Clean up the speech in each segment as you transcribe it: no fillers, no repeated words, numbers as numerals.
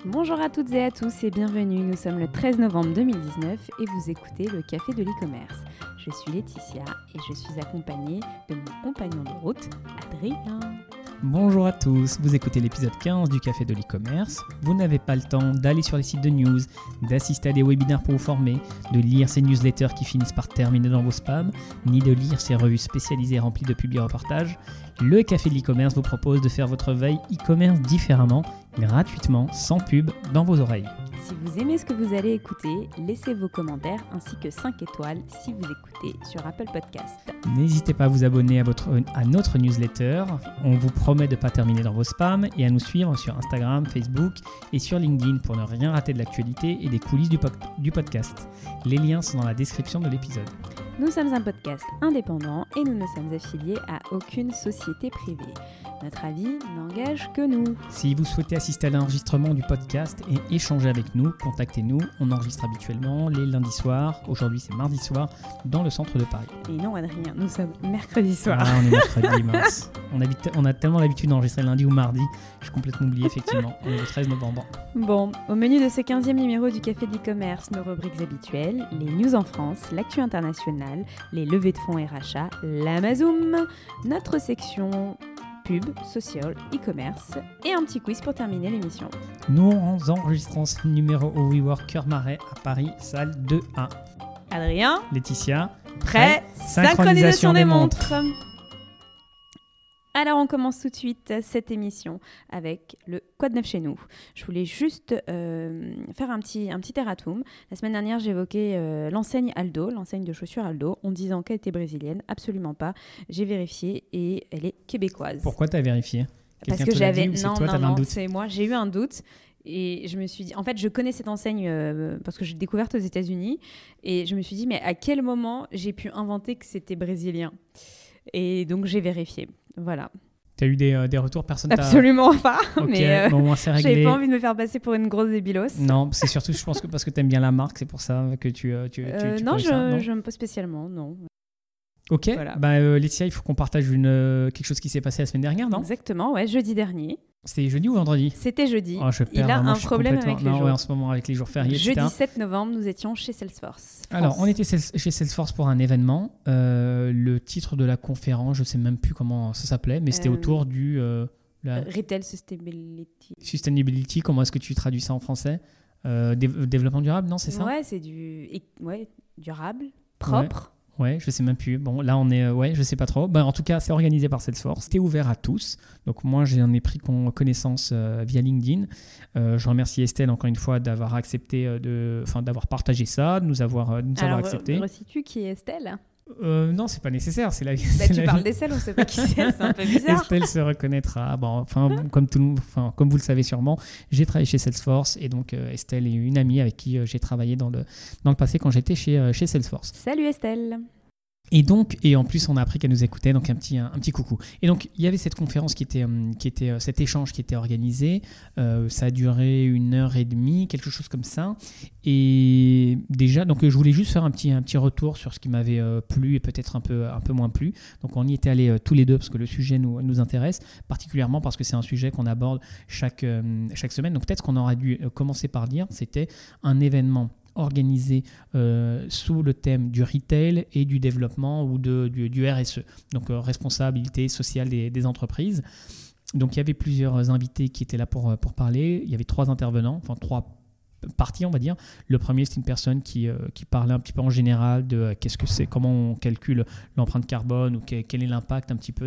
Bonjour à toutes et à tous et bienvenue, nous sommes le 13 novembre 2019 et vous écoutez le Café de l'e-commerce. Je suis Laetitia et je suis accompagnée de mon compagnon de route, Adrien. Bonjour à tous, vous écoutez l'épisode 15 du Café de l'e-commerce. Vous n'avez pas le temps d'aller sur les sites de news, d'assister à des webinaires pour vous former, de lire ces newsletters qui finissent par terminer dans vos spams, ni de lire ces revues spécialisées remplies de publi-reportages. Le Café de l'e-commerce vous propose de faire votre veille e-commerce différemment, gratuitement, sans pub, dans vos oreilles. Si vous aimez ce que vous allez écouter, laissez vos commentaires ainsi que 5 étoiles si vous écoutez sur Apple Podcast. N'hésitez pas à vous abonner à notre newsletter. On vous promet de ne pas terminer dans vos spams et à nous suivre sur Instagram, Facebook et sur LinkedIn pour ne rien rater de l'actualité et des coulisses du podcast. Les liens sont dans la description de l'épisode. Nous sommes un podcast indépendant et nous ne sommes affiliés à aucune société privée. Notre avis n'engage que nous. Si vous souhaitez assister à l'enregistrement du podcast et échanger avec nous, contactez-nous. On enregistre habituellement les lundis soirs. Aujourd'hui, c'est mardi soir dans le centre de Paris. Et non, Adrien, nous sommes mercredi soir. Ah, on est mercredi, mince. On a tellement l'habitude d'enregistrer lundi ou mardi. J'ai complètement oublié, effectivement. On est le 13 novembre. Bon, au menu de ce 15e numéro du Café de l'e-commerce, nos rubriques habituelles, les news en France, l'actu internationale, les levées de fonds et rachats, l'Amazoom, notre section pub, social, e-commerce et un petit quiz pour terminer l'émission. Nous enregistrons ce numéro au WeWork Cœur Marais à Paris, salle 2A. Adrien, Laetitia, prêt, synchronisation des montres. Alors on commence tout de suite cette émission avec le Quoi de neuf chez nous. Je voulais juste faire un petit erratum. La semaine dernière j'évoquais l'enseigne Aldo, l'enseigne de chaussures Aldo, en disant qu'elle était brésilienne. Absolument pas. J'ai vérifié et elle est québécoise. Pourquoi tu as vérifié ? Parce que j'avais... Non, doute c'est moi. J'ai eu un doute. Et je me suis dit, en fait, je connais cette enseigne parce que j'ai découverte aux États-Unis. Et je me suis dit, mais à quel moment j'ai pu inventer que c'était brésilien ? Et donc j'ai vérifié. Voilà. T'as eu des retours, personne Absolument pas. Ok, mais bon, moi c'est réglé. J'avais pas envie de me faire passer pour une grosse débilos. Non, c'est surtout, je pense que parce que t'aimes bien la marque, c'est pour ça que tu non, ça, je n'aime pas spécialement, non. Ok, voilà. Laetitia, il faut qu'on partage quelque chose qui s'est passé la semaine dernière, non ? Exactement, ouais, jeudi dernier. C'était jeudi ou vendredi ? C'était jeudi. Oh, il a un problème avec les jours. Ouais, en ce moment, avec les jours fériés, Jeudi etc. 7 novembre, nous étions chez Salesforce. Alors, on était chez Salesforce pour un événement. Le titre de la conférence, je ne sais même plus comment ça s'appelait, mais c'était autour du... Retail Sustainability. Sustainability, comment est-ce que tu traduis ça en français ? Développement durable, non, c'est ça ? Ouais, c'est durable, propre. Ouais, je sais même plus. Bon, là, je sais pas trop. En tout cas, c'est organisé par Salesforce. C'était ouvert à tous. Donc, moi, j'en ai pris connaissance via LinkedIn. Je remercie Estelle, encore une fois, d'avoir accepté, d'avoir partagé ça, de nous avoir accepté. Alors, resitues qui est Estelle ? Non, c'est pas nécessaire. C'est la... tu parles d'Estelle, on sait pas qui c'est. C'est un peu bizarre. Estelle se reconnaîtra. Comme vous le savez sûrement, j'ai travaillé chez Salesforce. Et donc, Estelle est une amie avec qui j'ai travaillé dans le passé quand j'étais chez Salesforce. Salut Estelle. Et en plus, on a appris qu'elle nous écoutait, donc un petit coucou. Et donc, il y avait cette conférence qui était cet échange qui était organisé. Ça a duré 1h30, quelque chose comme ça. Et déjà, donc je voulais juste faire un petit retour sur ce qui m'avait plu et peut-être un peu moins plu. Donc, on y était allés tous les deux parce que le sujet nous intéresse, particulièrement parce que c'est un sujet qu'on aborde chaque semaine. Donc, peut-être qu'on aurait dû commencer par dire, c'était un événement organisé sous le thème du retail et du développement ou du RSE, donc responsabilité sociale des entreprises. Donc il y avait plusieurs invités qui étaient là pour parler. Il y avait 3 intervenants, enfin 3 parties on va dire. Le premier, c'est une personne qui parlait un petit peu en général de qu'est-ce que c'est, comment on calcule l'empreinte carbone ou quel est l'impact un petit peu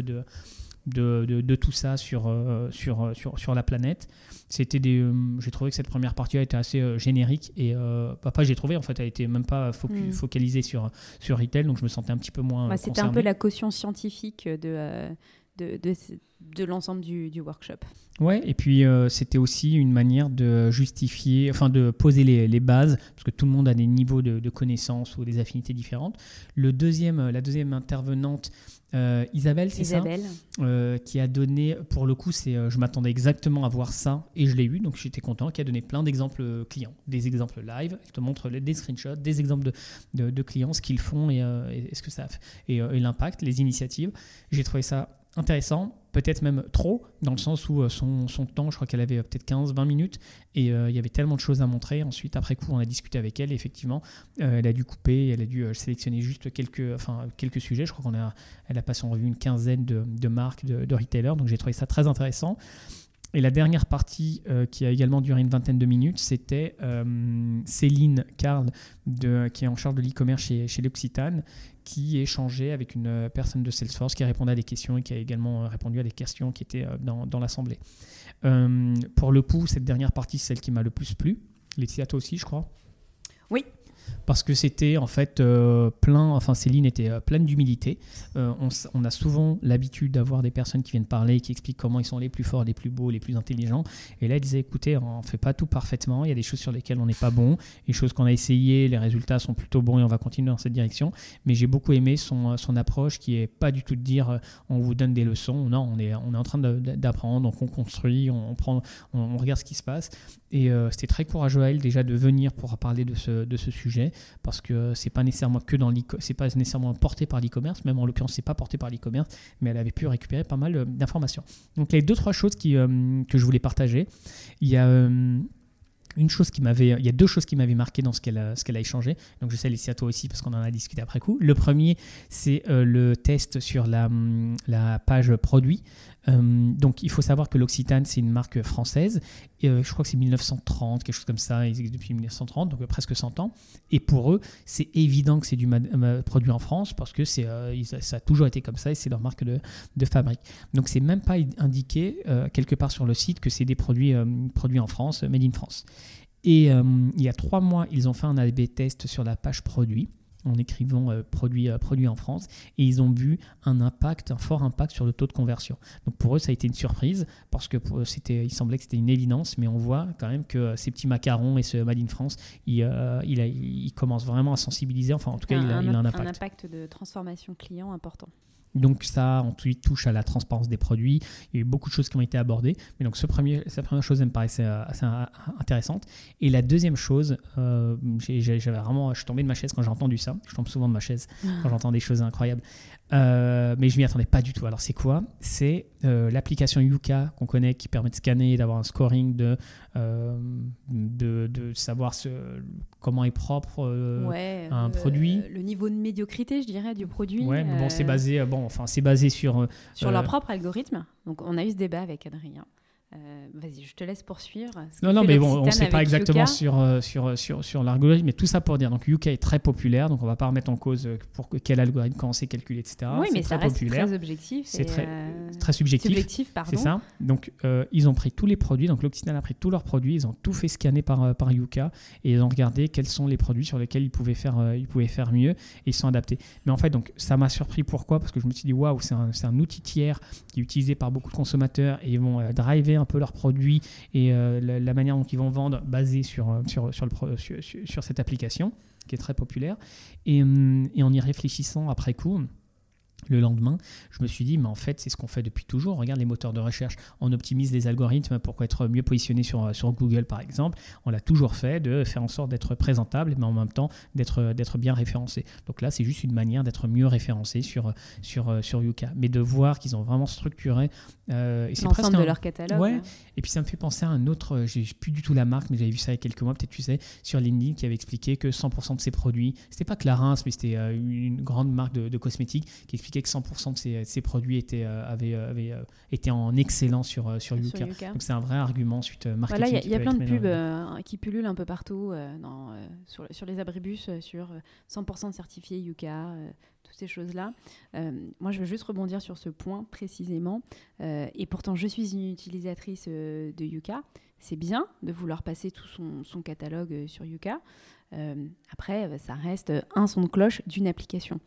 de tout ça sur la planète. J'ai trouvé que cette première partie a été assez générique et j'ai trouvé en fait elle était même pas focalisée sur retail, donc je me sentais un petit peu moins c'était concerné. un peu la caution scientifique de l'ensemble du workshop. Ouais, et puis c'était aussi une manière de justifier, enfin de poser les bases, parce que tout le monde a des niveaux de connaissances ou des affinités différentes. La deuxième intervenante, Isabelle, c'est Isabelle. ça, qui a donné, pour le coup, je m'attendais exactement à voir ça et je l'ai eu, donc j'étais content, qui a donné plein d'exemples clients, des exemples live. Elle te montre des screenshots, des exemples de clients, ce qu'ils font et ce que ça fait, et l'impact, les initiatives. J'ai trouvé ça intéressant. peut-être même trop, dans le sens où son temps, je crois qu'elle avait peut-être 15-20 minutes, et il y avait tellement de choses à montrer. Ensuite, après coup, on a discuté avec elle, et effectivement, elle a dû couper, elle a dû sélectionner juste quelques sujets. Je crois qu'elle a passé en revue une quinzaine de marques, de retailers, donc j'ai trouvé ça très intéressant. Et la dernière partie qui a également duré une vingtaine de minutes, c'était Céline Carl, qui est en charge de l'e-commerce chez l'Occitane, qui échangeait avec une personne de Salesforce qui répondait à des questions et qui a également répondu à des questions qui étaient dans l'assemblée. Pour le coup, cette dernière partie, c'est celle qui m'a le plus plu. Laetitia, toi aussi, je crois. Oui. Parce que c'était en fait Céline était pleine d'humilité. On a souvent l'habitude d'avoir des personnes qui viennent parler, qui expliquent comment ils sont les plus forts, les plus beaux, les plus intelligents. Et là, elle disait, écoutez, on ne fait pas tout parfaitement, il y a des choses sur lesquelles on n'est pas bon, des choses qu'on a essayées, les résultats sont plutôt bons et on va continuer dans cette direction. Mais j'ai beaucoup aimé son approche qui n'est pas du tout de dire on vous donne des leçons. Non, on est en train d'apprendre, donc on construit, on regarde ce qui se passe. Et c'était très courageux à elle déjà de venir pour parler de ce sujet, parce que c'est pas nécessairement c'est pas nécessairement porté par l'e-commerce, même en l'occurrence c'est pas porté par l'e-commerce, mais elle avait pu récupérer pas mal d'informations. Donc les 2-3 choses que je voulais partager, il y a deux choses qui m'avaient marqué dans ce qu'elle a échangé. Donc je sais, Laetitia, toi aussi, parce qu'on en a discuté après coup. Le premier, c'est le test sur la page produit. Donc il faut savoir que l'Occitane, c'est une marque française. Et, je crois que c'est 1930, quelque chose comme ça. Ils existent depuis 1930, donc presque 100 ans. Et pour eux, c'est évident que c'est du produit en France, parce que ça a toujours été comme ça et c'est leur marque de fabrique. Donc c'est même pas indiqué quelque part sur le site que c'est des produits en France, made in France. Et il y a 3 mois, ils ont fait un A/B test sur la page produit, en écrivant produit en France, et ils ont vu un fort impact sur le taux de conversion. Donc pour eux, ça a été une surprise, parce que il semblait que c'était une évidence, mais on voit quand même que ces petits macarons et ce Made in France, il commence vraiment à sensibiliser, enfin en tout cas, il a un impact. Un impact de transformation client important. Donc ça, ensuite, touche à la transparence des produits. Il y a eu beaucoup de choses qui ont été abordées. Mais donc cette première chose, elle me paraissait assez intéressante. Et la deuxième chose, je suis tombé de ma chaise quand j'ai entendu ça. Je tombe souvent de ma chaise quand j'entends des choses incroyables. Mais je m'y attendais pas du tout. Alors c'est quoi ? C'est l'application Yuka qu'on connaît, qui permet de scanner, d'avoir un scoring, de savoir comment est propre un produit. Le niveau de médiocrité, je dirais, du produit. Ouais, mais bon, c'est basé sur leur propre algorithme. Donc on a eu ce débat avec Adrien. Vas-y, je te laisse poursuivre. Non, mais bon, on ne sait pas exactement sur l'algorithme, mais tout ça pour dire. Donc, Yuka est très populaire, donc on ne va pas remettre en cause quel algorithme, comment c'est calculé, etc. Oui, mais ça reste populaire. Très objectif. C'est très subjectif. C'est ça. Donc, ils ont pris tous les produits. Donc, l'Occitane a pris tous leurs produits. Ils ont tout fait scanner par Yuka et ils ont regardé quels sont les produits sur lesquels ils pouvaient faire mieux et ils sont adaptés. Mais en fait, donc, ça m'a surpris. Pourquoi ? Parce que je me suis dit, waouh, c'est un outil tiers qui est utilisé par beaucoup de consommateurs et ils vont driver un peu leurs produits et la manière dont ils vont vendre basée sur cette application qui est très populaire. Et en y réfléchissant après coup, le lendemain, je me suis dit, mais en fait, c'est ce qu'on fait depuis toujours. Regarde les moteurs de recherche. On optimise les algorithmes pour être mieux positionné sur Google, par exemple. On l'a toujours fait, de faire en sorte d'être présentable, mais en même temps d'être bien référencé. Donc là, c'est juste une manière d'être mieux référencé sur Yuka. Mais de voir qu'ils ont vraiment structuré et c'est l'ensemble de leur catalogue. Ouais. Et puis ça me fait penser à un autre, j'ai plus du tout la marque, mais j'avais vu ça il y a quelques mois, peut-être tu sais, sur LinkedIn, qui avait expliqué que 100% de ses produits, c'était pas Clarins, mais c'était une grande marque de cosmétiques, qui expliquait que 100% de ses produits avaient été en excellence sur Yuka. Donc c'est un vrai argument suite marketing. Voilà, il y a plein de pubs qui pullulent un peu partout sur les abribus, sur 100% certifié Yuka, toutes ces choses-là. Moi, je veux juste rebondir sur ce point précisément. Et pourtant, je suis une utilisatrice de Yuka. C'est bien de vouloir passer tout son catalogue sur Yuka. Après, ça reste un son de cloche d'une application.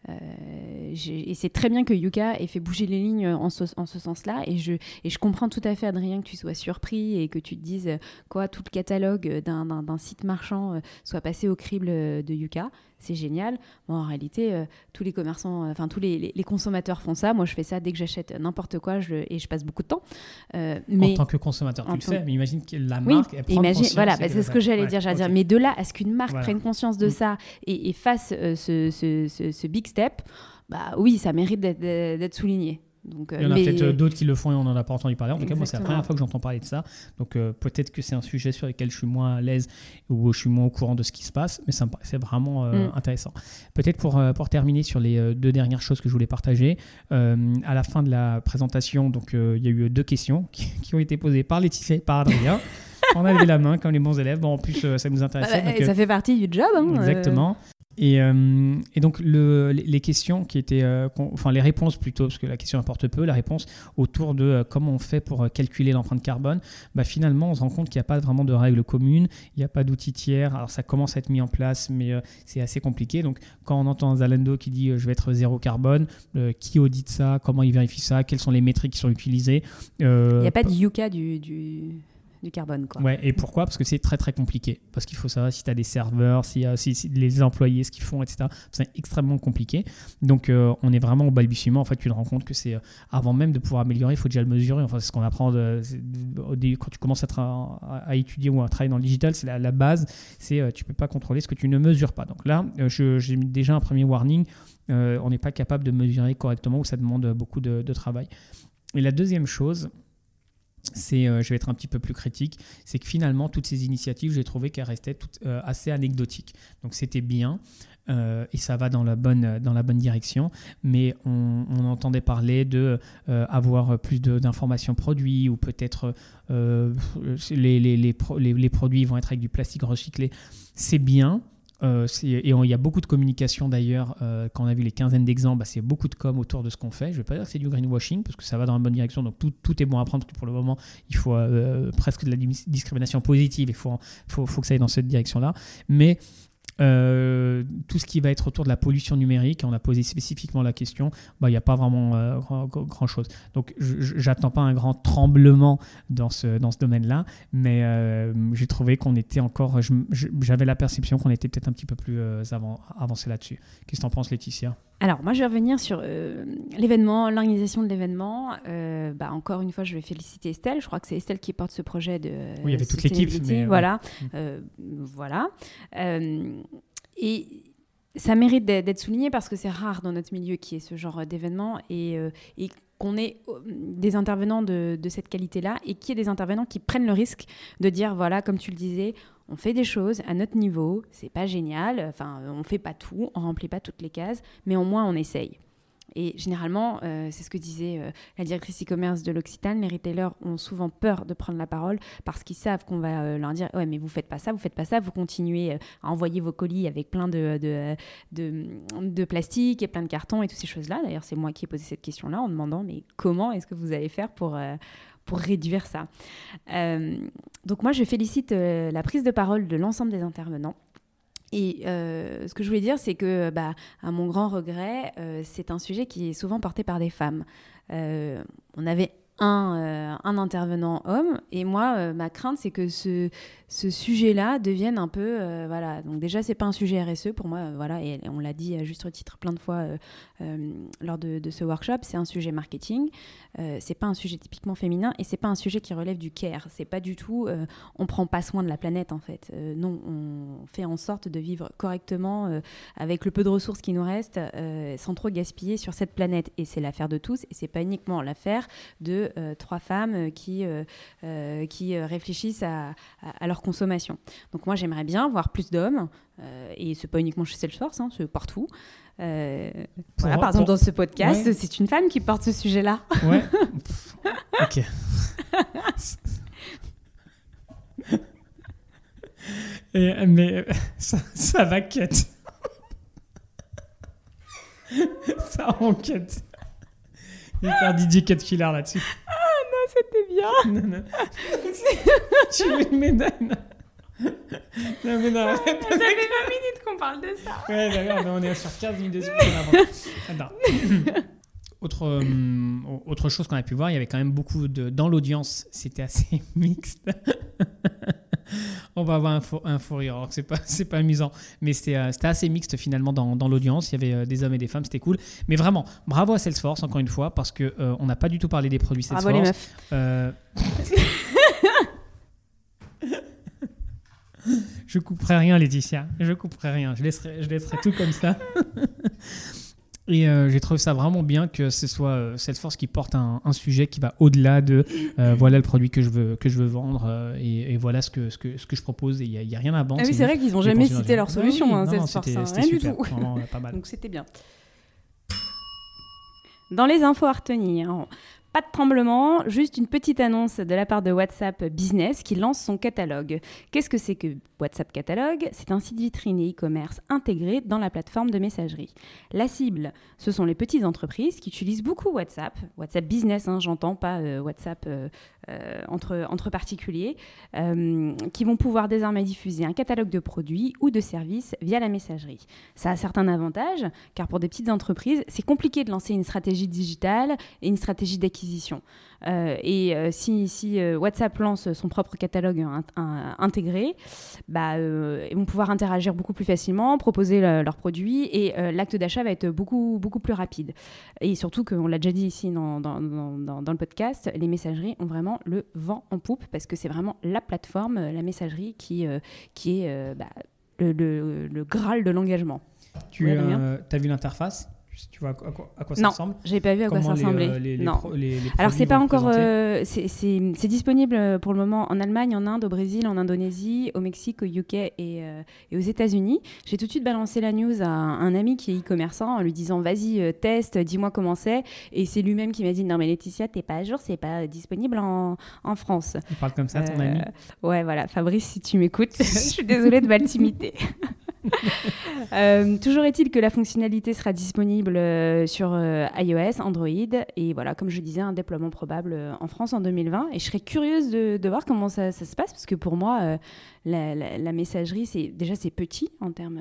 Et c'est très bien que Yuka ait fait bouger les lignes en ce sens-là. Et je comprends tout à fait, Adrien, que tu sois surpris et que tu te dises tout le catalogue d'un site marchand soit passé au crible de Yuka. C'est génial. Bon, en réalité, tous les commerçants, tous les consommateurs font ça. Moi, je fais ça dès que j'achète n'importe quoi et je passe beaucoup de temps. Mais en tant que consommateur, tu le sais, mais imagine que la marque, elle prend conscience. Voilà, c'est ce que j'allais dire. Mais de là à ce qu'une marque prenne conscience de ça et fasse ce big step, bah oui, ça mérite d'être souligné. Donc, il y en a peut-être d'autres qui le font et on n'en a pas entendu parler. En tout cas, moi, c'est la première fois que j'entends parler de ça. Donc, peut-être que c'est un sujet sur lequel je suis moins à l'aise ou je suis moins au courant de ce qui se passe, mais ça me paraissait vraiment intéressant. Peut-être pour terminer sur les 2 dernières choses que je voulais partager. À la fin de la présentation, donc, il y a eu 2 questions qui ont été posées par Laetitia et par Adrien. On a levé la main comme les bons élèves. Bon, en plus, ça nous intéressait. Donc, ça fait partie du job. Exactement. Et donc, les questions qui étaient... les réponses plutôt, parce que la question importe peu, la réponse autour de comment on fait pour calculer l'empreinte carbone, finalement, on se rend compte qu'il n'y a pas vraiment de règles communes, il n'y a pas d'outils tiers. Alors, ça commence à être mis en place, mais c'est assez compliqué. Donc, quand on entend Zalando qui dit « je vais être zéro carbone », qui audite ça, comment il vérifie ça, quelles sont les métriques qui sont utilisées. Il n'y a pas de Yuka du carbone, quoi. Ouais, et pourquoi ? Parce que c'est très très compliqué. Parce qu'il faut savoir si tu as des serveurs, si les employés, ce qu'ils font, etc. C'est extrêmement compliqué. Donc on est vraiment au balbutiement. En fait, tu te rends compte que c'est avant même de pouvoir améliorer, il faut déjà le mesurer. Enfin, c'est ce qu'on apprend quand tu commences à étudier ou à travailler dans le digital, c'est la base. C'est tu peux pas contrôler ce que tu ne mesures pas. Donc là, j'ai mis déjà un premier warning. On n'est pas capable de mesurer correctement ou ça demande beaucoup de travail. Et la deuxième chose, je vais être un petit peu plus critique, c'est que finalement, toutes ces initiatives, j'ai trouvé qu'elles restaient toutes assez anecdotiques. Donc c'était bien et ça va dans la bonne direction, mais on entendait parler d'avoir plus d'informations produits ou peut-être les produits vont être avec du plastique recyclé. C'est bien. Et il y a beaucoup de communication d'ailleurs. Quand on a vu les quinzaines d'exemples, c'est beaucoup de com autour de ce qu'on fait. Je ne vais pas dire que c'est du greenwashing parce que ça va dans la bonne direction, donc tout est bon à prendre. Pour le moment, il faut presque de la discrimination positive. Il faut que ça aille dans cette direction-là. Mais tout ce qui va être autour de la pollution numérique, on a posé spécifiquement la question, il n'y a pas vraiment grand chose. Donc j'attends pas un grand tremblement dans ce domaine-là, mais j'ai trouvé qu'on était encore, j'avais la perception qu'on était peut-être un petit peu plus avancé là-dessus. Qu'est-ce que tu en penses, Laetitia ? Alors, moi, je vais revenir sur l'événement, l'organisation de l'événement. Encore une fois, je vais féliciter Estelle. Je crois que c'est Estelle qui porte ce projet de... Oui, il y avait toute l'équipe. Mais, voilà. Voilà. Et ça mérite d'être souligné parce que c'est rare dans notre milieu qu'il y ait ce genre d'événement et qu'on ait des intervenants de cette qualité-là et qu'il y ait des intervenants qui prennent le risque de dire, voilà, comme tu le disais, on fait des choses à notre niveau, c'est pas génial, enfin, on fait pas tout, on remplit pas toutes les cases, mais au moins on essaye. Et généralement, c'est ce que disait la directrice e-commerce de l'Occitane, les retailers ont souvent peur de prendre la parole parce qu'ils savent qu'on va leur dire « Ouais, mais vous faites pas ça, vous continuez à envoyer vos colis avec plein de plastique et plein de cartons et toutes ces choses-là. » D'ailleurs, c'est moi qui ai posé cette question-là en demandant « Mais comment est-ce que vous allez faire pour réduire ça ?» Donc moi, je félicite la prise de parole de l'ensemble des intervenants. Et ce que je voulais dire, c'est que, à mon grand regret, c'est un sujet qui est souvent porté par des femmes. On avait un intervenant homme, et moi, ma crainte, c'est que ce sujet-là devienne un peu... voilà. Donc déjà, c'est pas un sujet RSE pour moi, voilà, et on l'a dit à juste titre plein de fois lors de ce workshop, c'est un sujet marketing, c'est pas un sujet typiquement féminin, et c'est pas un sujet qui relève du care, c'est pas du tout... on prend pas soin de la planète, en fait. Non, on fait en sorte de vivre correctement avec le peu de ressources qui nous restent, sans trop gaspiller sur cette planète, et c'est l'affaire de tous, et c'est pas uniquement l'affaire de 3 femmes qui réfléchissent à leur consommation. Donc moi, j'aimerais bien voir plus d'hommes, et c'est pas uniquement chez Salesforce, c'est partout. Par exemple, dans ce podcast, ouais. C'est une femme qui porte ce sujet-là. Ouais. Ok. Mais ça va cut. Ça enquête. Il va faire DJ Cut Killer là-dessus. Ah non, c'était bien. Non. Tu veux une médaille? Non, mais non. Ça fait 20 minutes qu'on parle de ça. Ouais, d'accord, mais on est sur 15 minutes de Attends. Autre chose qu'on a pu voir, il y avait quand même beaucoup dans l'audience, c'était assez mixte. On va avoir un fou rire, alors que c'est pas amusant, mais c'était assez mixte finalement dans l'audience. Il y avait des hommes et des femmes, c'était cool. Mais vraiment, bravo à Salesforce encore une fois, parce que on n'a pas du tout parlé des produits Salesforce. Bravo les meufs. Je couperai rien, Laetitia. Je couperai rien. Je laisserai tout comme ça. Et j'ai trouvé ça vraiment bien que ce soit Salesforce qui porte un sujet qui va au-delà de voilà le produit que je veux vendre et voilà ce que je propose. Et il n'y a rien à vendre. Ah oui, c'est vrai qu'ils n'ont jamais cité leur solution, Salesforce. C'était rien super, du tout. vraiment pas mal. Donc c'était bien. Dans les infos à retenir, pas de tremblement, juste une petite annonce de la part de WhatsApp Business qui lance son catalogue. Qu'est-ce que c'est que WhatsApp Catalogue ? C'est un site vitrine et e-commerce intégré dans la plateforme de messagerie. La cible, ce sont les petites entreprises qui utilisent beaucoup WhatsApp Business, j'entends, pas WhatsApp entre particuliers, qui vont pouvoir désormais diffuser un catalogue de produits ou de services via la messagerie. Ça a certains avantages, car pour des petites entreprises, c'est compliqué de lancer une stratégie digitale et une stratégie d'acquisition. Si WhatsApp lance son propre catalogue intégré, ils vont pouvoir interagir beaucoup plus facilement, proposer leurs produits et l'acte d'achat va être beaucoup, beaucoup plus rapide. Et surtout, qu'on l'a déjà dit ici dans le podcast, les messageries ont vraiment le vent en poupe parce que c'est vraiment la plateforme, la messagerie qui est le Graal de l'engagement. Tu as vu l'interface ? Tu vois à quoi ça ressemble ? Non, j'ai pas vu à quoi ça ressemblait. Non. Alors c'est pas encore, c'est disponible pour le moment en Allemagne, en Inde, au Brésil, en Indonésie, au Mexique, au UK et aux États-Unis. J'ai tout de suite balancé la news à un ami qui est e-commerçant en lui disant vas-y teste, dis-moi comment c'est. Et c'est lui-même qui m'a dit non mais Laetitia t'es pas à jour, c'est pas disponible en France. Il parle comme ça ton ami ? Ouais voilà, Fabrice si tu m'écoutes, je suis désolée de mal t'imiter. Toujours est-il que la fonctionnalité sera disponible sur iOS, Android et voilà, comme je disais, un déploiement probable en France en 2020 et je serais curieuse de voir comment ça se passe parce que pour moi la messagerie c'est petit en termes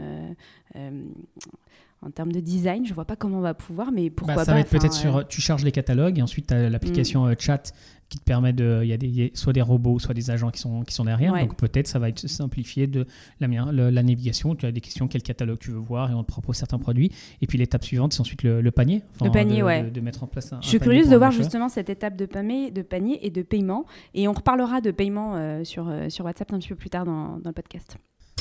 de design, je vois pas comment on va pouvoir, mais pourquoi pas. Ça va être peut-être tu charges les catalogues et ensuite tu as l'application chat qui te permet il y a soit des robots, soit des agents qui sont derrière. Ouais. Donc peut-être ça va être simplifié de la navigation. Tu as des questions, quel catalogue tu veux voir et on te propose certains produits. Et puis l'étape suivante, c'est ensuite le panier. Le panier, de mettre en place un Je suis curieuse de voir justement cette étape de panier et de paiement. Et on reparlera de paiement sur WhatsApp un petit peu plus tard dans le podcast.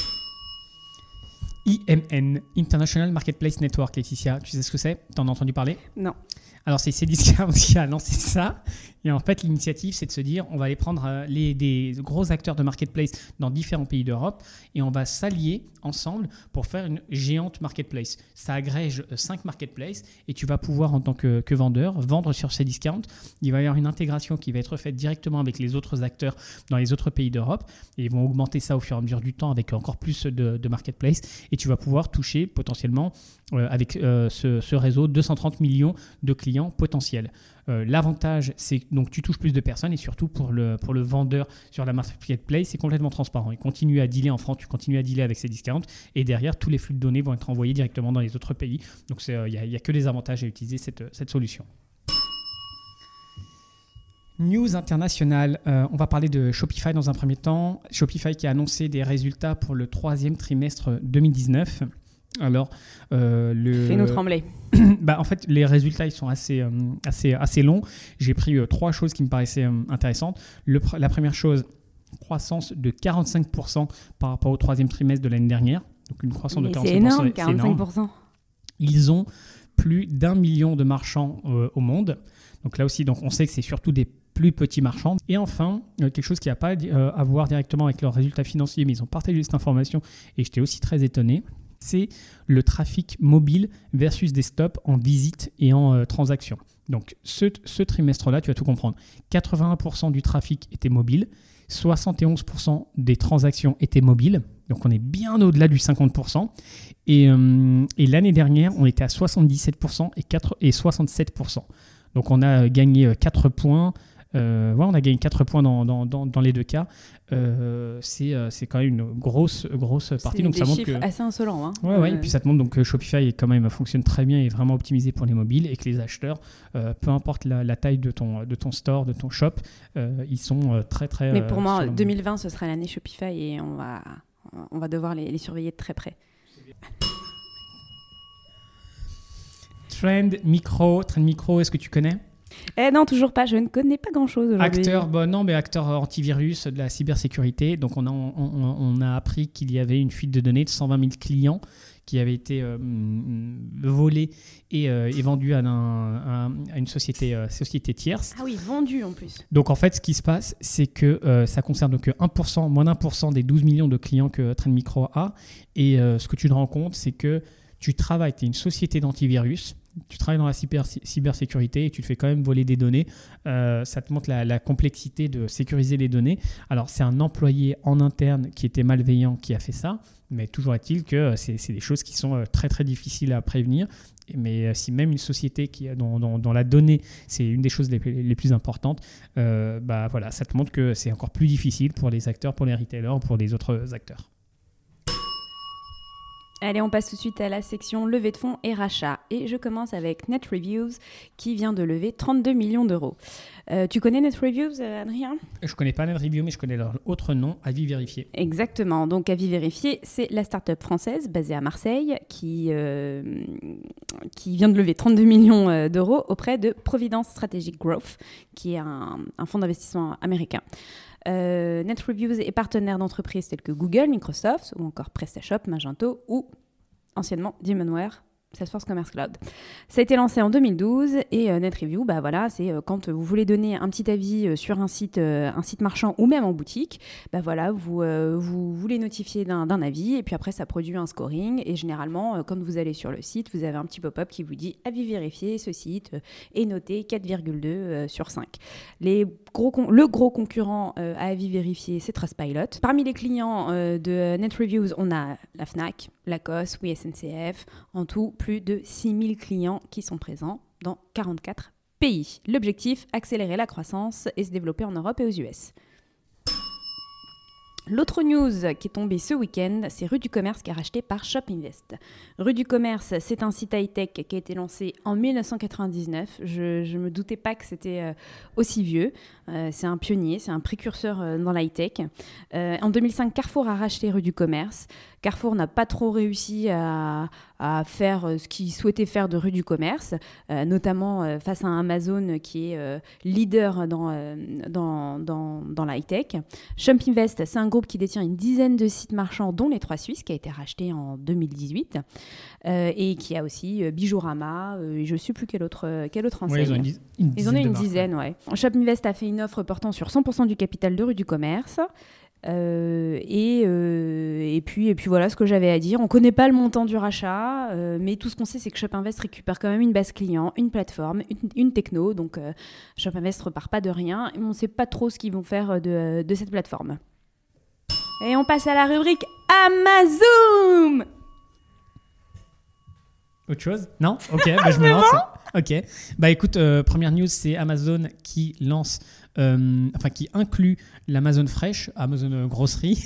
IMN, International Marketplace Network, Laetitia, tu sais ce que c'est ? T'en as entendu parler ? Non. Alors c'est Cdiscount qui a lancé ça et en fait l'initiative c'est de se dire on va aller prendre des gros acteurs de marketplace dans différents pays d'Europe et on va s'allier ensemble pour faire une géante marketplace. Ça agrège 5 marketplaces et tu vas pouvoir en tant que vendeur vendre sur Cdiscount. Il va y avoir une intégration qui va être faite directement avec les autres acteurs dans les autres pays d'Europe et ils vont augmenter ça au fur et à mesure du temps avec encore plus de marketplaces et tu vas pouvoir toucher potentiellement avec ce réseau 230 millions de clients potentiels. L'avantage, c'est donc tu touches plus de personnes et surtout pour le vendeur sur la marketplace, c'est complètement transparent. Il continue à dealer en France, tu continues à dealer avec ces discounts et derrière, tous les flux de données vont être envoyés directement dans les autres pays. Donc, il n'y a que des avantages à utiliser cette solution. News internationale, on va parler de Shopify dans un premier temps. Shopify qui a annoncé des résultats pour le 3e trimestre 2019. Alors, fais-nous trembler. En fait, les résultats ils sont assez longs. J'ai pris 3 choses qui me paraissaient intéressantes. La première chose, croissance de 45% par rapport au 3e trimestre de l'année dernière. Donc une croissance de 45%. C'est énorme, 45%. Ils ont plus d'1 million de marchands au monde. Donc là aussi, on sait que c'est surtout des plus petits marchands. Et enfin, quelque chose qui n'a pas à voir directement avec leurs résultats financiers, mais ils ont partagé cette information et j'étais aussi très étonné. C'est le trafic mobile versus desktop en visite et en transaction. Donc ce trimestre-là, tu vas tout comprendre. 81% du trafic était mobile, 71% des transactions étaient mobiles. Donc on est bien au-delà du 50%. Et l'année dernière, on était à 77% et 67%. Donc on a gagné 4 points. On a gagné 4 points dans les deux cas. C'est quand même une grosse partie. C'est donc des chiffres assez insolents. Hein. Ouais, et puis ça te montre que Shopify fonctionne très bien et est vraiment optimisé pour les mobiles et que les acheteurs, peu importe la taille de ton store, de ton shop, ils sont très très... Mais pour moi, 2020, ce sera l'année Shopify et on va devoir les surveiller de très près. Trend Micro, est-ce que tu connais ? Non, toujours pas. Je ne connais pas grand-chose aujourd'hui. Acteur antivirus de la cybersécurité. Donc, on a appris qu'il y avait une fuite de données de 120 000 clients qui avait été volé et vendu à une société tierce. Ah oui, vendu en plus. Donc en fait, ce qui se passe, c'est que ça concerne que moins d'1% des 12 millions de clients que Trend Micro a. Et ce que tu te rends compte, c'est que tu travailles, tu es une société d'antivirus, tu travailles dans la cybersécurité et tu te fais quand même voler des données. Ça te montre la complexité de sécuriser les données. Alors, c'est un employé en interne qui était malveillant qui a fait ça, mais toujours est-il que c'est des choses qui sont très, très difficiles à prévenir. Mais si même une société dont la donnée, c'est une des choses les plus importantes, voilà, ça te montre que c'est encore plus difficile pour les acteurs, pour les retailers ou pour les autres acteurs. Allez, on passe tout de suite à la section levée de fonds et rachat. Et je commence avec NetReviews qui vient de lever 32 millions d'euros. Tu connais NetReviews, Adrien ? Je ne connais pas NetReviews, mais je connais leur autre nom, Avis Vérifié. Exactement. Donc, Avis Vérifié, c'est la start-up française basée à Marseille qui vient de lever 32 millions d'euros auprès de Providence Strategic Growth, qui est un fonds d'investissement américain. NetReviews est partenaire d'entreprises telles que Google, Microsoft ou encore PrestaShop, Magento ou anciennement Demonware, Salesforce Commerce Cloud. Ça a été lancé en 2012 et NetReview, c'est quand vous voulez donner un petit avis sur un site marchand ou même en boutique, vous les notifiez d'un avis et puis après ça produit un scoring et généralement quand vous allez sur le site, vous avez un petit pop-up qui vous dit avis vérifié, ce site est noté 4,2 sur 5. Le gros concurrent à avis vérifié, c'est Trustpilot. Parmi les clients de NetReviews, on a la Fnac, Lacoste, oui SNCF, en tout plus de 6000 clients qui sont présents dans 44 pays. L'objectif, accélérer la croissance et se développer en Europe et aux US. L'autre news qui est tombée ce week-end, c'est Rue du Commerce qui est racheté par Shop Invest. Rue du Commerce, c'est un site high-tech qui a été lancé en 1999. Je ne me doutais pas que c'était aussi vieux. C'est un pionnier, c'est un précurseur dans l'high-tech. En 2005, Carrefour a racheté Rue du Commerce. Carrefour n'a pas trop réussi à faire ce qu'il souhaitait faire de Rue du Commerce, notamment face à Amazon qui est leader dans l'high-tech. Shop Invest, c'est un groupe qui détient une dizaine de sites marchands, dont les 3 Suisses, qui a été racheté en 2018, et qui a aussi Bijourama, et je ne sais plus quelle autre enseigne. Ouais, ils en ont une dizaine, ouais. Shop Invest a fait une offre portant sur 100% du capital de Rue du Commerce. Et puis voilà ce que j'avais à dire. On ne connaît pas le montant du rachat, mais tout ce qu'on sait, c'est que Shop Invest récupère quand même une base client, une plateforme, une techno. Donc Shop Invest ne repart pas de rien. Et on ne sait pas trop ce qu'ils vont faire de cette plateforme. Et on passe à la rubrique Amazon. Autre chose ? Non ? Ok, je me lance. Ok. Écoute, première news, c'est Amazon qui lance, qui inclut l'Amazon Fresh, Amazon Grocery,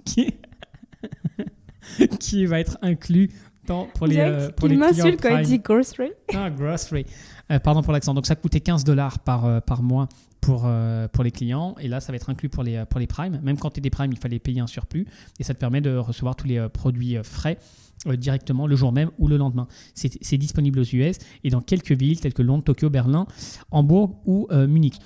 qui va être inclus pour les clients Prime. Il m'insulte quand il dit grocery. Ah, grocery. Pardon pour l'accent. Donc ça coûtait $15 par mois pour les clients, et là ça va être inclus pour les Prime. Même quand tu es des Prime, il fallait payer un surplus, et ça te permet de recevoir tous les produits frais directement le jour même ou le lendemain. C'est disponible aux US et dans quelques villes telles que Londres, Tokyo, Berlin, Hambourg ou Munich.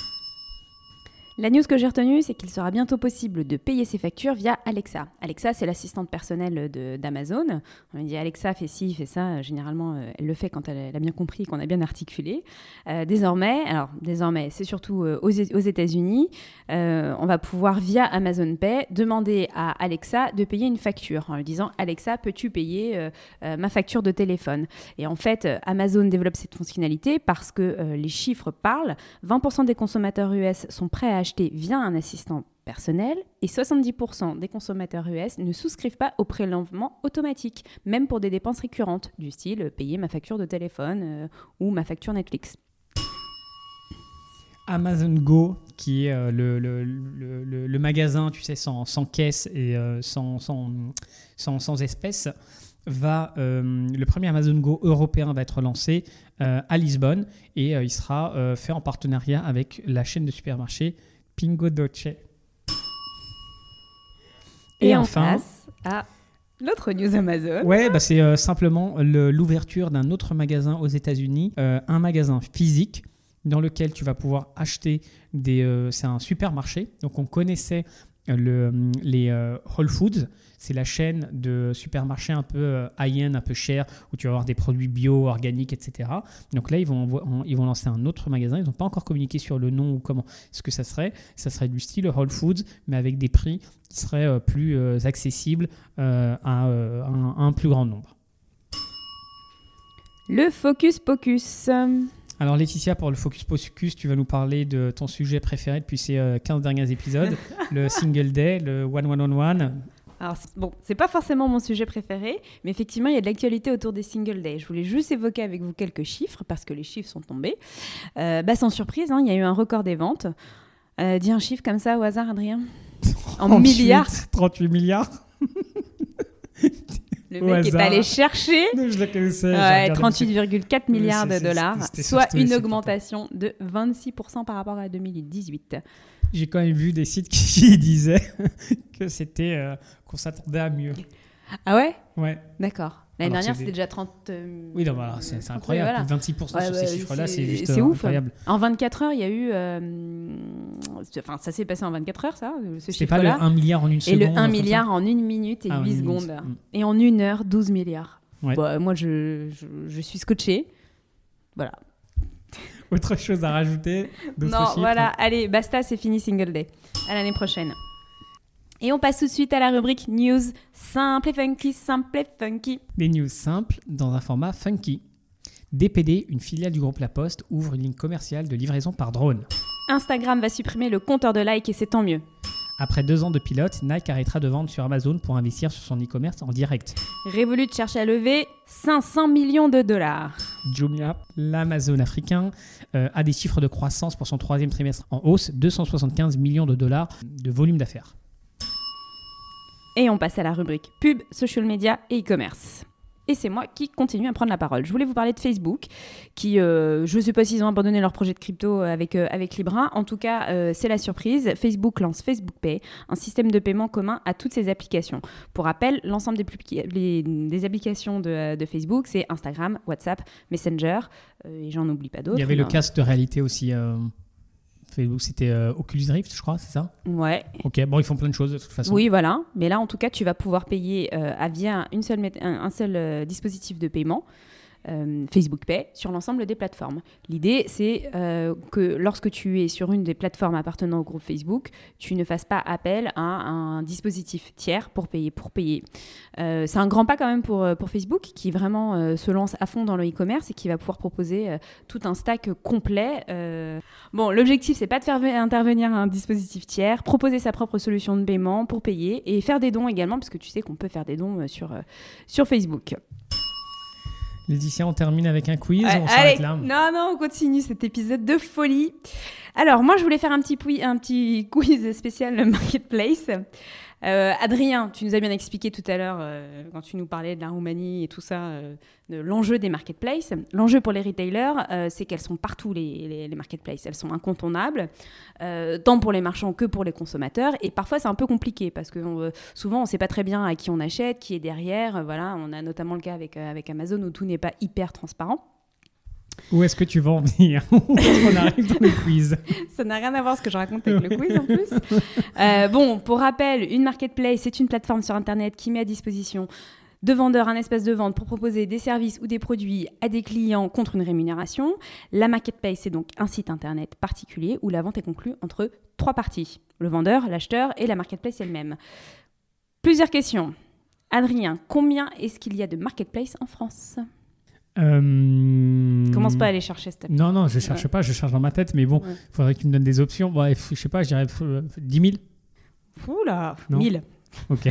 La news que j'ai retenue, c'est qu'il sera bientôt possible de payer ses factures via Alexa. Alexa, c'est l'assistante personnelle d'Amazon. On lui dit Alexa, fais ci, fais ça. Généralement, elle le fait quand elle a bien compris et qu'on a bien articulé. Désormais, c'est surtout aux États-Unis, on va pouvoir via Amazon Pay demander à Alexa de payer une facture en lui disant Alexa, peux-tu payer ma facture de téléphone ? Et en fait, Amazon développe cette fonctionnalité parce que les chiffres parlent. 20% des consommateurs US sont prêts à acheter via un assistant personnel et 70% des consommateurs US ne souscrivent pas au prélèvement automatique, même pour des dépenses récurrentes, du style payer ma facture de téléphone ou ma facture Netflix. Amazon Go, qui est le magasin, tu sais, sans caisse et sans espèces, le premier Amazon Go européen va être lancé à Lisbonne et il sera fait en partenariat avec la chaîne de supermarchés Pingo Doce. Et enfin, on passe à l'autre news Amazon. Ouais, c'est simplement l'ouverture d'un autre magasin aux États-Unis, un magasin physique dans lequel tu vas pouvoir acheter c'est un supermarché. Donc on connaissait les Whole Foods, c'est la chaîne de supermarchés un peu high-end, un peu cher, où tu vas avoir des produits bio, organiques, etc. Donc là, ils vont lancer un autre magasin. Ils n'ont pas encore communiqué sur le nom ou comment ce que ça serait. Ça serait du style Whole Foods, mais avec des prix qui seraient plus accessibles à un plus grand nombre. Le Focus Pocus. Alors Laetitia, pour le Focus Pocus, tu vas nous parler de ton sujet préféré depuis ces 15 derniers épisodes, le Single Day, le 1111. Alors, c'est pas forcément mon sujet préféré, mais effectivement, il y a de l'actualité autour des Single Day. Je voulais juste évoquer avec vous quelques chiffres, parce que les chiffres sont tombés. Sans surprise, il y a eu un record des ventes. Dis un chiffre comme ça au hasard, Adrien. En milliards. 38 milliards. Le mec est allé chercher je la connaissais, 38,4 milliards de dollars, soit une augmentation de 26% par rapport à 2018. J'ai quand même vu des sites qui disaient que c'était qu'on s'attendait à mieux. Ah ouais ? Ouais. D'accord. L'année dernière, c'était déjà 30... Oui, non, voilà, c'est incroyable. Voilà. 26% sur ces chiffres-là, c'est juste c'est ouf. incroyable. En 24 heures, il y a eu... ça s'est passé en 24 heures, ça, ce chiffre-là. C'était pas le 1 milliard en une seconde. Et le 1 milliard en 1 minute et 8 secondes. Et en 1 heure, 12 milliards. Ouais. Bon, moi, je suis scotché. Voilà. Autre chose à rajouter? Non, chiffres. Voilà. Allez, basta, c'est fini Single Day. À l'année prochaine. Et on passe tout de suite à la rubrique News simple et funky, simple et funky. Des news simples dans un format funky. DPD, une filiale du groupe La Poste, ouvre une ligne commerciale de livraison par drone. Instagram va supprimer le compteur de likes et c'est tant mieux. Après 2 ans de pilote, Nike arrêtera de vendre sur Amazon pour investir sur son e-commerce en direct. Revolut cherche à lever 500 millions de dollars. Jumia, l'Amazon africain, a des chiffres de croissance pour son 3e trimestre en hausse, 275 millions de dollars de volume d'affaires. Et on passe à la rubrique pub, social media et e-commerce. Et c'est moi qui continue à prendre la parole. Je voulais vous parler de Facebook, qui, je ne sais pas s'ils ont abandonné leur projet de crypto avec Libra. En tout cas, c'est la surprise. Facebook lance Facebook Pay, un système de paiement commun à toutes ses applications. Pour rappel, l'ensemble des applications de Facebook, c'est Instagram, WhatsApp, Messenger, et j'en oublie pas d'autres. Il y avait le casque de réalité aussi. Facebook, c'était Oculus Rift, je crois, c'est ça ? Ouais. Ok, bon, ils font plein de choses de toute façon. Oui, voilà. Mais là, en tout cas, tu vas pouvoir payer via un seul dispositif de paiement, Facebook Pay, sur l'ensemble des plateformes. L'idée, c'est que lorsque tu es sur une des plateformes appartenant au groupe Facebook, tu ne fasses pas appel à un dispositif tiers pour payer. C'est un grand pas quand même pour Facebook, qui vraiment se lance à fond dans le e-commerce et qui va pouvoir proposer tout un stack complet. Bon, l'objectif, c'est pas de faire intervenir un dispositif tiers, proposer sa propre solution de paiement pour payer et faire des dons également, parce que tu sais qu'on peut faire des dons sur Facebook. Laetitia, on termine avec un quiz, on s'arrête là. Non, on continue cet épisode de folie. Alors, moi, je voulais faire un petit quiz spécial Marketplace. Adrien, tu nous as bien expliqué tout à l'heure, quand tu nous parlais de la Roumanie et tout ça, de l'enjeu des marketplaces. L'enjeu pour les retailers, c'est qu'elles sont partout, les marketplaces. Elles sont incontournables, tant pour les marchands que pour les consommateurs. Et parfois, c'est un peu compliqué parce que souvent, on ne sait pas très bien à qui on achète, qui est derrière. Voilà, on a notamment le cas avec Amazon où tout n'est pas hyper transparent. Où est-ce que tu vas en venir? On arrive dans le quiz. Ça n'a rien à voir ce que je raconte avec le quiz en plus. Bon, pour rappel, une marketplace, c'est une plateforme sur Internet qui met à disposition de vendeurs un espace de vente pour proposer des services ou des produits à des clients contre une rémunération. La marketplace, c'est donc un site Internet particulier où la vente est conclue entre 3 parties. Le vendeur, l'acheteur et la marketplace elle-même. Plusieurs questions. Adrien, combien est-ce qu'il y a de marketplace en France ? Commence pas à aller chercher cette appli. Non, je cherche pas, je cherche dans ma tête, mais bon, il faudrait que tu me donnes des options. Bref, je sais pas, je dirais 10 000. Oula, 1000. Ok.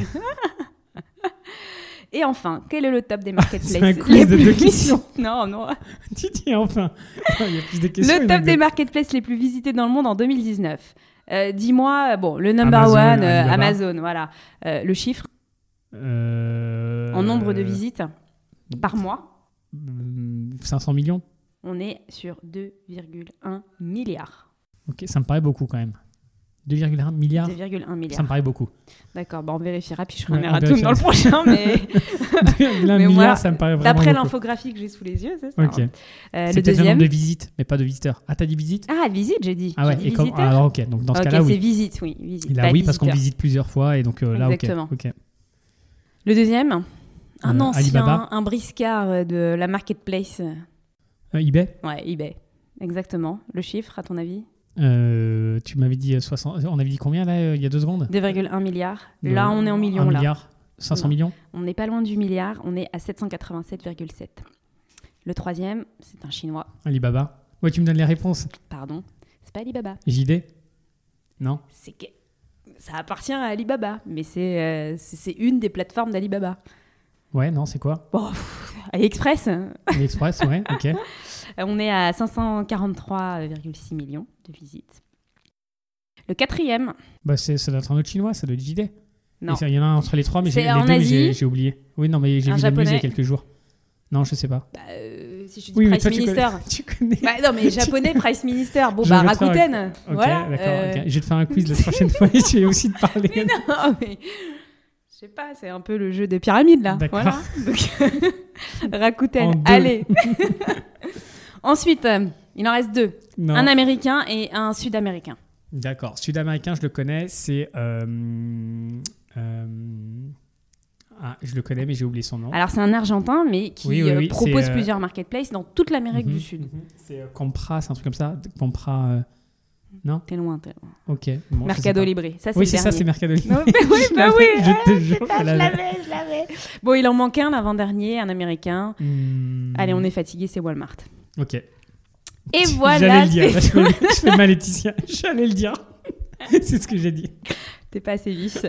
Et enfin, quel est le top des marketplaces? C'est un quiz de 2 questions. Non. Tu dis enfin. Il y a plus de questions. Le top des marketplaces les plus visités dans le monde en 2019. Dis-moi, le number one, Amazon, voilà. Le chiffre en nombre de visites par mois. 500 millions. On est sur 2,1 milliards. Ok, ça me paraît beaucoup quand même. 2,1 milliards. 2,1 milliards. Ça me paraît beaucoup. D'accord, on vérifiera, puis je ferai un erratum dans le prochain. Mais 2,1 milliards, ça me paraît vraiment d'après beaucoup. l'infographie que j'ai sous les yeux, c'est ça. Ok. Le deuxième. Le nombre de visites, mais pas de visiteurs. Ah, t'as dit visite? Ah, visite, j'ai dit. Ah ouais, j'ai dit et alors ok, donc dans ce cas-là, oui. c'est visite, oui. Visite, là, oui, parce qu'on visite plusieurs fois, et donc là, exactement. ok. Le deuxième, un ancien, Alibaba. un briscard de la marketplace. eBay? Ouais, eBay. Exactement. Le chiffre, à ton avis? Tu m'avais dit 60. On avait dit combien là il y a 2 secondes? 2,1 milliard. Là, on est en millions. 1 milliard 500 millions? On n'est pas loin du milliard. On est à 787,7. Le troisième, c'est un chinois. Alibaba. Ouais, tu me donnes les réponses. Pardon. C'est pas Alibaba. JD? Non? C'est que ça appartient à Alibaba, mais c'est une des plateformes d'Alibaba. Ouais, non, c'est quoi? Bon, AliExpress. AliExpress, ouais, ok. On est à 543,6 millions de visites. Le quatrième. Bah, ça doit être un autre chinois, ça doit être JD. Non. Il y en a un entre les trois, mais c'est les en deux, Asie. mais j'ai oublié. Oui, non, mais j'ai vu la news il y a quelques jours. Non, je sais pas. Si je dis Price Minister. Tu connais. Bah, non, mais japonais, Price Minister. Bon, Rakuten. Ok, voilà. d'accord. Je vais te faire un quiz la prochaine fois et je vais aussi te parler. Mais non, mais je sais pas, c'est un peu le jeu des pyramides là. D'accord. Voilà. Donc, Rakuten, allez. Ensuite, il en reste 2. Non. Un américain et un sud-américain. D'accord. Sud-américain, je le connais. C'est. Je le connais, mais j'ai oublié son nom. Alors, c'est un Argentin, mais qui propose plusieurs marketplaces dans toute l'Amérique du Sud. C'est Compra, c'est un truc comme ça. Compra. Non. T'es loin. Ok. Bon, Mercado Libre. Ça, c'est oui, c'est ça, c'est Mercado Libre. Oui, Je te jure, je l'avais. Bon, il en manque un, l'avant-dernier, un américain. Allez, on est fatigué, c'est Walmart. Ok. Et voilà, j'allais le dire. Je fais ma Laetitia. J'allais le dire. C'est ce que j'ai dit. T'es pas assez vif.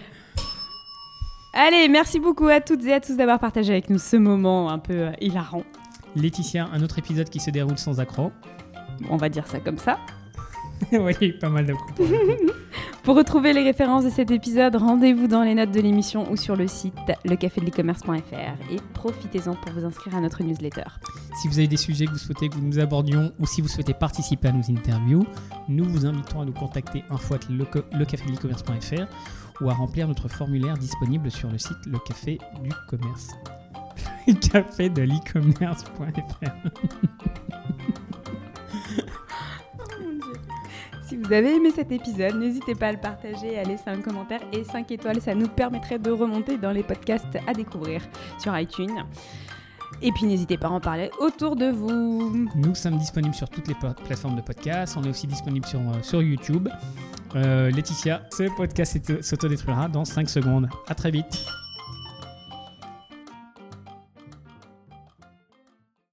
Allez, merci beaucoup à toutes et à tous d'avoir partagé avec nous ce moment un peu hilarant. Laetitia, un autre épisode qui se déroule sans accroc. On va dire ça comme ça. Oui, pas mal d'accrocs. Pour retrouver les références de cet épisode, rendez-vous dans les notes de l'émission ou sur le site lecafedelecommerce.fr et profitez-en pour vous inscrire à notre newsletter. Si vous avez des sujets que vous souhaitez que nous abordions ou si vous souhaitez participer à nos interviews, nous vous invitons à nous contacter info@lecafedelecommerce.fr ou à remplir notre formulaire disponible sur le site Le Café du Commerce. Café de l'e-commerce.fr. Si vous avez aimé cet épisode, n'hésitez pas à le partager, à laisser un commentaire et 5 étoiles, ça nous permettrait de remonter dans les podcasts à découvrir sur iTunes. Et puis n'hésitez pas à en parler autour de vous. Nous sommes disponibles sur toutes les plateformes de podcast, on est aussi disponible sur YouTube. Laetitia, ce podcast s'autodétruira dans 5 secondes. À très vite.